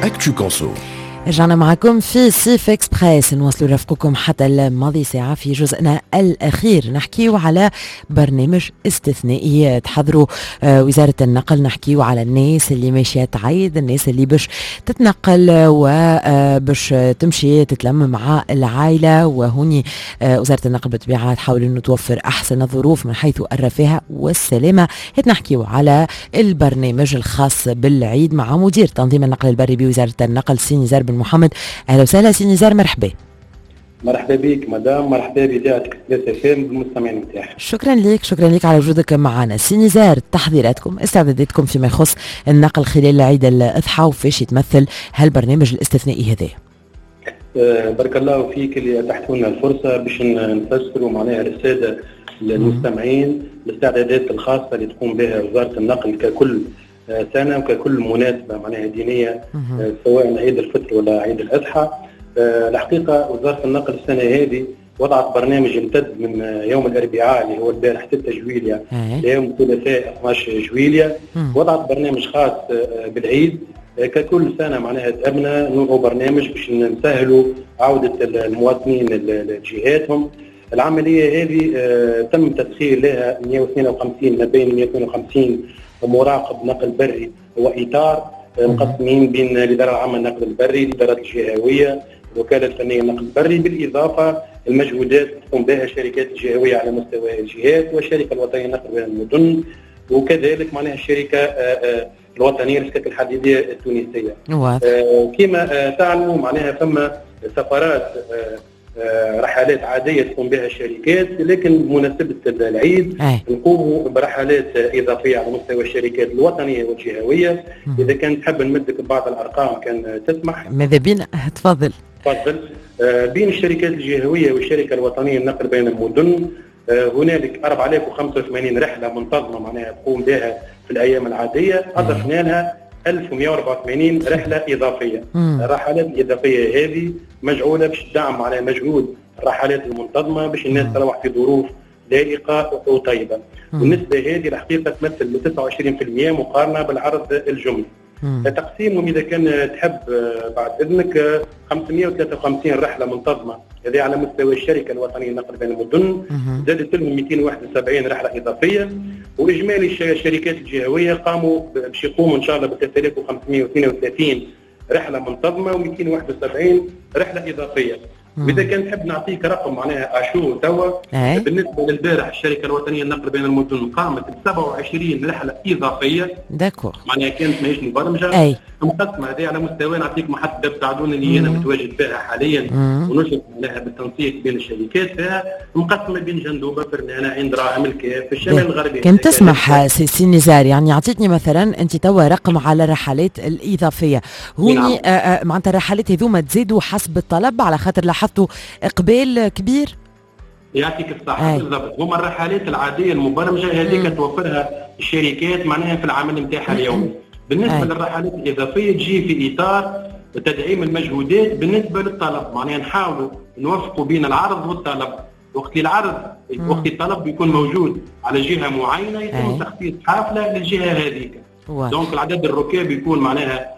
أكتو كونسو. رجعنا معكم في سيف اكسبريس، نواصلوا رفقكم حتى الماضي ساعة في جزءنا الأخير. نحكيو على برنامج استثنائي تحضروا وزارة النقل. نحكيو على الناس اللي ماشية تعيد، الناس اللي باش تتنقل وباش تمشي تتلم مع العائلة، وهوني وزارة النقل بالطبيعة تحاول أنه توفر أحسن الظروف من حيث الرفاهة والسلامة. نحكيو على البرنامج الخاص بالعيد مع مدير تنظيم النقل البري بوزارة النقل سي نزار بن محمد. اهلا وسهلا سي نزار، مرحبا. مرحبا بك مدام، مرحبا بإذاعتك بالمستمعين نتاعها. شكرا لك على وجودك معنا. سي نزار، تحضيراتكم استعداداتكم فيما يخص النقل خلال عيد الأضحى وفاش يتمثل هالبرنامج الاستثنائي هذا؟ بارك الله فيك اللي اتحت لنا الفرصه باش نفسروا معناها للساده المستمعين الاستعدادات الخاصه اللي تقوم بها وزاره النقل ككل سنه وككل مناسبه معناها دينيه، سواء عيد الفطر ولا عيد الاضحى. الحقيقه وزاره النقل السنه هذه وضعت برنامج يمتد من يوم الاربعاء اللي هو البارح 6 جويليا ليوم الثلاثاء 12 جويليا. وضعت برنامج خاص بالعيد ككل سنه معناها تأمنا نوعوا برنامج باش نسهلوا عوده المواطنين لجهاتهم. العمليه هذه تم تسخير لها 152 ما بين 152 مراقب نقل بري واطار مقسمين بين الاداره العامه للنقل البري، الادارات الجهويه، الوكاله الفنيه للنقل البري، بالاضافه المجهودات تقوم بها الشركات الجهويه على مستوى الجهات والشركه الوطنيه للنقل بين المدن، وكذلك معناها الشركه الوطنيه للسكك الحديديه التونسيه. كما تعلموا معناها ثم سفرات رحلات عاديه تقوم بها الشركات، لكن بمناسبه العيد نقوموا برحلات اضافيه على مستوى الشركات الوطنيه والجهويه. اذا كان تحب نمدك ببعض الارقام كان تسمح. ماذا بينا؟ تفضل. بين الشركات الجهويه والشركه الوطنيه للنقل بين المدن هنالك 4085 رحله منتظمه معناها تقوم بها في الايام العاديه، اضفنا لها 1184 رحله اضافيه. الرحلات الاضافيه هذه مجعوله باش تدعم على مجهود الرحلات المنتظمه باش الناس تروح في ظروف لائقه وطيبه. والنسبه هذه الحقيقه تمثل 29% مقارنه بالعرض الجملي. تقسيمهم اذا كان تحب بعد اذنك 553 رحله منتظمه هذه على مستوى الشركه الوطنيه للنقل بين المدن، زادت لهم 271 رحله اضافيه، واجمالي الشركات الجهويه قاموا باش يقوموا ان شاء الله ب 3532 رحله منتظمه و271 رحله اضافيه. واذا كان تحب نعطيك رقم معناها اشو توا بالنسبه للبارح الشركه الوطنيه للنقل بين المدن قامت ب 27 رحله اضافيه. داكور. معناها كانت ماهيش مبرمجه مقسمه هذه على مستوى. نعطيك محطه بتاعدون اللي انا متواجد فيها حاليا ونشرف لها بالتنسيق بين الشركات، فيها مقسمه بين جندوبه، فرنانه، عين دراهم، الكاف، في الشمال الغربي. كان تسمح سي نزار يعني اعطيتني مثلا انت توا رقم على الرحلات الاضافيه هوني معناتها الرحلات هذوما تزيدوا حسب الطلب على خاطر لاحظتوا اقبال كبير؟ يعطيك الصحة بالضبط. هما الرحلات العادية المبرمجة هذيك توفرها الشركات معناها في العمل نتاعها اليومي. بالنسبة للرحلات الإضافية تجي في إطار تدعيم المجهودات بالنسبة للطلب، معناها نحاولوا نوفقوا بين العرض والطلب. وقت الطلب بيكون موجود على جهة معينة يتم تخصيص حافلة للجهة هذيك. دونك العدد الركاب يكون معناها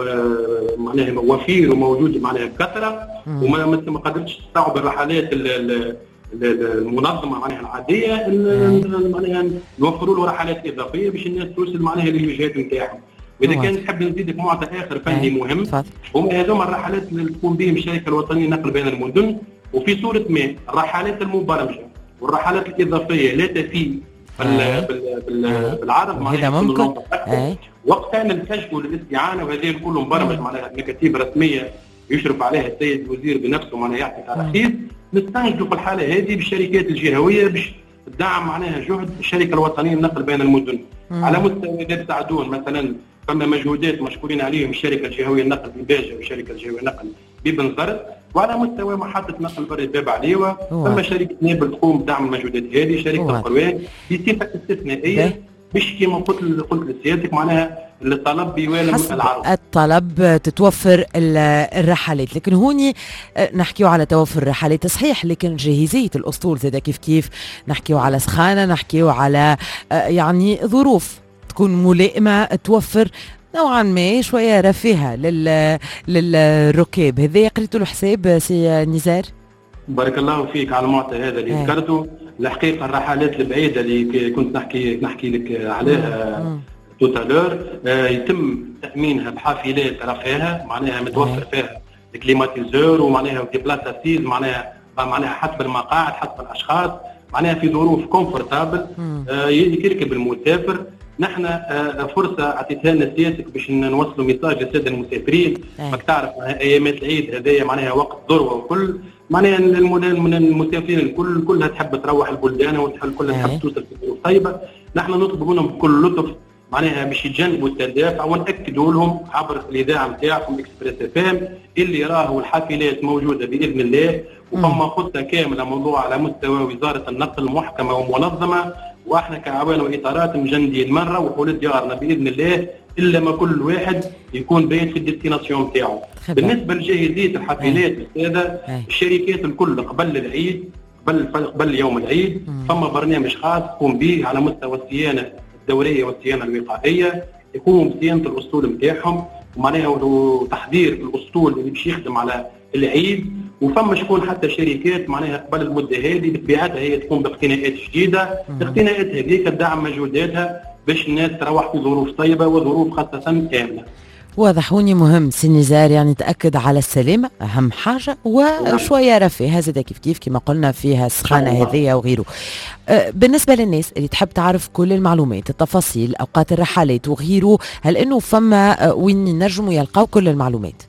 وفير وموجود معناها بكثرة، وما قدرتش تستوعب الرحلات المنظمه معناها العاديه، معناها نوفروا له رحلات اضافيه باش الناس توصل معناها للوجهات نتاعهم. واذا كان تحب نزيدك معطى اخر فني مهم، هما هذوما الرحلات اللي تقوم بهم الشركه الوطنيه للنقل بين المدن، وفي صوره ما الرحلات المبرمجه والرحلات الاضافيه لا تفي بالعرض معناها ممكن وقتها نلتجئوا للاستعانه، وهذه الكل مبرمج معناها مكاتب رسميه يشرف عليها السيد الوزير بنفسه معناها يعطي تراخيص. نستنجدوا في الحاله هذه بالشركات الجهويه باش تدعم معناها جهد الشركه الوطنيه للنقل بين المدن. على مستوى باب سعدون مثلا فما مجهودات مشكورين عليهم الشركه الجهويه للنقل بباجه والشركه الجهويه للنقل ببن زرت، وعلى مستوى محطه نقل بري باب عليوه فما شركه نابل تقوم بدعم المجهودات هذه، شركه القروان بصفه استثنائيه باش كما قلت لسيادتك معناها الطلب بيوالم العرض. الطلب تتوفر الرحلات، لكن هوني نحكيو على توفر الرحلات صحيح، لكن جاهزية الأسطول زادا كيف نحكيو على سخانة، نحكيو على يعني ظروف تكون ملائمة، توفر نوعا ما شوية رفاهة للركاب. هذا قريتوا له حساب سي نزار؟ بارك الله فيك على المعطى هذا اللي ذكرته. الحقيقة الرحلات البعيدة اللي كنت نحكي لك عليها توتالور يتم تأمينها بحافلات رفاهة، معناها متوفر فيها الكليماتيزور ومعناها دي بلاس اسيز، معناها حسب المقاعد حسب الاشخاص، معناها في ظروف كومفورتابل يركب المسافر. نحن فرصه اعطيتها لنا سيادتك باش نوصلوا ميساج للساده المسافرين. ماك تعرف ايامات العيد هذايا معناها وقت ذروه، وكل معناها المسافرين الكل كلها تحب تروح البلدان كلها تحب توصل في ظروف طيبه. نحن نطلب منهم بكل لطف معناها باش يتجنبوا التدافع، ونأكدوا لهم عبر الاذاعه نتاعكم اكسبريس اف ام اللي راهو الحافلات موجوده باذن الله، وفما خطه كامله موضوع على مستوى وزاره النقل محكمه ومنظمه، واحنا كعوان واطارات مجندين ما نروحوا لديارنا باذن الله الا ما كل واحد يكون بايت في الديستيناسيون نتاعو. بالنسبه لجاهزيه الحافلات استاذه، الشركات الكل قبل العيد قبل يوم العيد فما برنامج خاص يقوم به على مستوى الصيانه الدوريه والصيانه الوقائيه، يقوموا بصيانه الاسطول نتاعهم ومعناها وتحضير الاسطول اللي باش يخدم على العيد. وفما شكون حتى شركات معناها قبل المده هذه بطبيعتها هي تقوم باقتناءات جديده، الاقتناءات هذيك تدعم مجهوداتها باش الناس تروح في ظروف طيبه وظروف خاصه كامله. واضح وني مهم سي نزار، يعني تأكد على السلامة أهم حاجة، وشوية رفاه زاد كيف كما قلنا فيها السخانة هذية وغيره. بالنسبة للناس اللي تحب تعرف كل المعلومات التفاصيل أوقات الرحلات وغيره، هل إنه فما وين ينجموا يلقاو كل المعلومات؟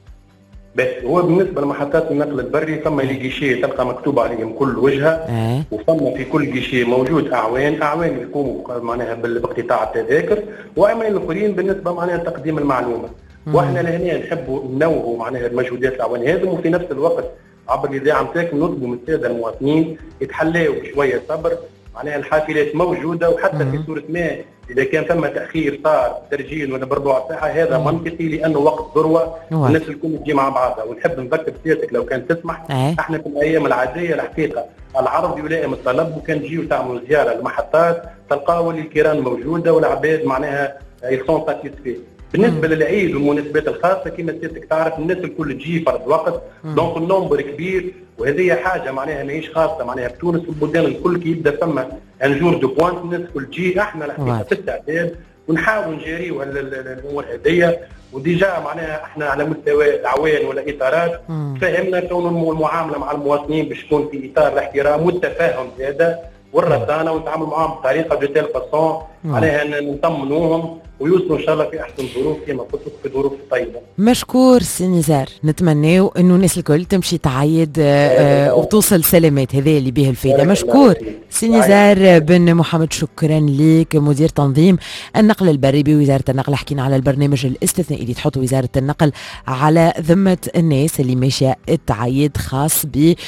هو بالنسبه لمحطات النقل البري فما لي جيشي تلقى مكتوب عليهم كل وجهه، وفما في كل جيشي موجود اعوان يقوموا معناها باقتطاع التذاكر، واعوان الاخرين بالنسبه معناها تقديم المعلومه. واحنا لهنا نحبوا ننوهوا معناها مجهودات الاعوان هذم، وفي نفس الوقت عبر الاذاعه نتاعكم نطلبوا من الساده المواطنين يتحلاوا بشويه صبر، معناها الحافلات موجوده، وحتى في صوره ما اذا كان ثم تاخير صار ترجين ولا بربع ساعه هذا منطقي لانه وقت ذروه الناس الكل تجي مع بعضها. ونحب نذكر سيادتك لو كان تسمح احنا في الايام العاديه الحقيقه العرض يلائم الطلب، وكان تجيو تعملوا زياره للمحطات تلقاو الكيران موجوده والعباد معناها يسون ساتيسفي. بالنسبه للعيد والمناسبات الخاصه كما سيادتك تعرف الناس الكل تجي فرد وقت، دونك النمبر كبير، وهذه حاجه معناها ماهيش خاصه معناها بتونس والبلدان الكل كي يبدا ثم ان جور دو بوانت الناس الكل تجي. احنا الحقيقه في التعداد ونحاول نجاريو الامور هذيا، وديجا معناها احنا على مستوى الاعوان والاطارات فهمنا كون المعامله مع المواطنين باش تكون في اطار الاحترام والتفاهم زياده والرصانه، ونتعامل معهم بطريقه دو تيل فاسون عليها نطمنوهم ويوصلوا ان شاء الله في احسن ظروف كما قلت لك في ظروف طيبه. مشكور سي نزار، نتمناو انه الناس الكل تمشي تعيد وتوصل سلامات، هذا اللي به الفائده. مشكور سي نزار بن محمد، شكرا لك، مدير تنظيم النقل البري بوزاره النقل. حكينا على البرنامج الاستثنائي اللي تحط وزاره النقل على ذمه الناس اللي ماشيه التعيد خاص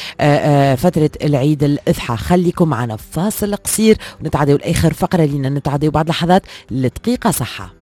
بفتره العيد الاضحى. خليكم معنا فاصل قصير ونتعداو لاخر فقره لينا، نتعداو بعد لحظات لدقيقه صحه.